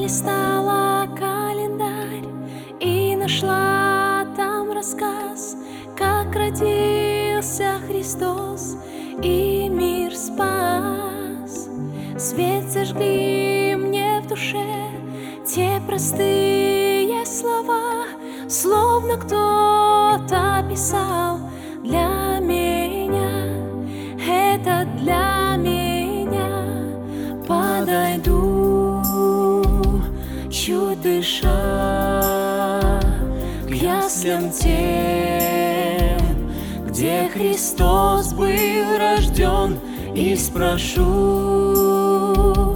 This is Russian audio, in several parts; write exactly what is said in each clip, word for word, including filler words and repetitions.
Пролистала календарь и нашла там рассказ, как родился Христос и мир спас. Свет зажгли мне в душе те простые слова, словно кто-то писал для меня. Это для меня. Подойду, чуть дыша, к яслям тем, где Христос был рожден, и спрошу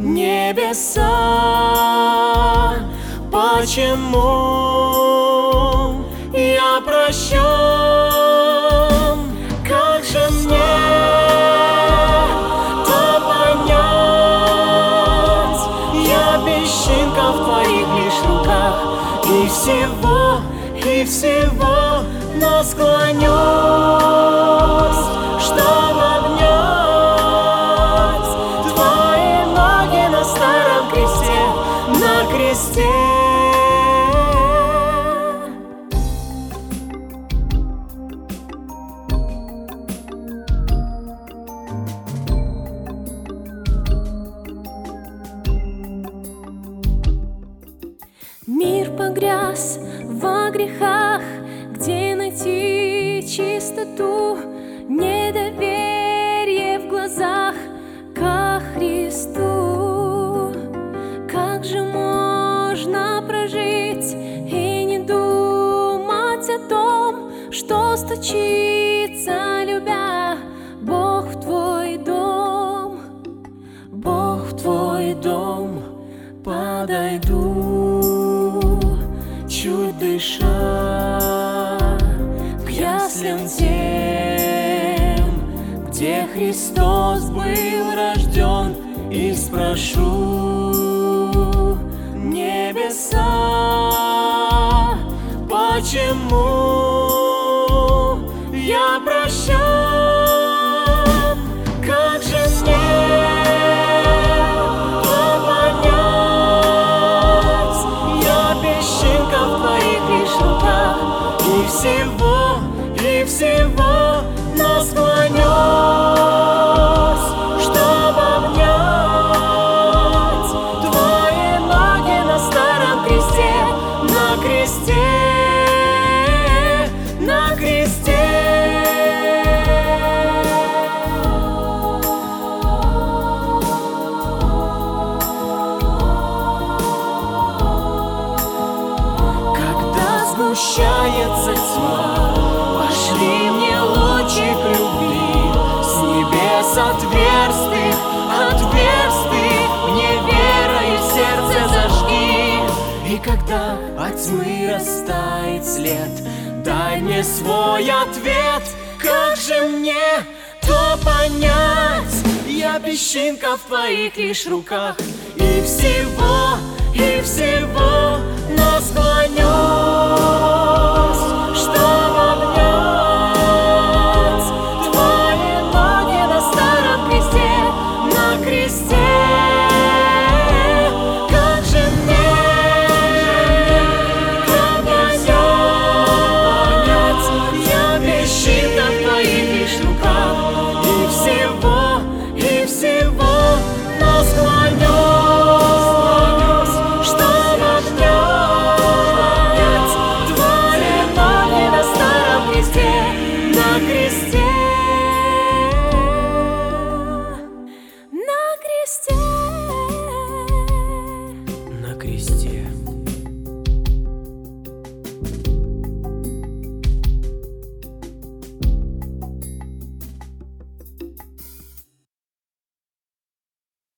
небеса, почему я прощен? Как же мне то понять? Я песчинка в твоих лишь руках, и всего, и всего насклонюсь, чтобы обнять твои ноги на старом кресте, на кресте. Мир погряз во грехах, где найти чистоту, недоверие в глазах ко Христу. Как же можно прожить и не думать о том, что стучится, любя, Бог в твой дом, Бог в твой дом. Подойду, чуть дыша, к яслям тем, где Христос был рожден, и спрошу небеса, почему я прощен? Как же мне и всего, и всего насклонюсь, чтобы обнять твои ноги на старом кресте, на кресте, на кресте. Сгущается тьма, пошли мне лучик любви, с небес отверстых, отверстых, мне верою сердце зажги. И когда от тьмы растает след, дай мне свой ответ. Как же мне то понять? Я песчинка в твоих лишь руках, и всего, и всего насклонюсь, чтобы обнять твои ноги на старом кресте, на кресте. Как же мне понять? Я песчинка в твоих лишь руках, и всего, и всего насклонюсь, чтобы обнять твои ноги на старом кресте, на кресте, на кресте, на кресте.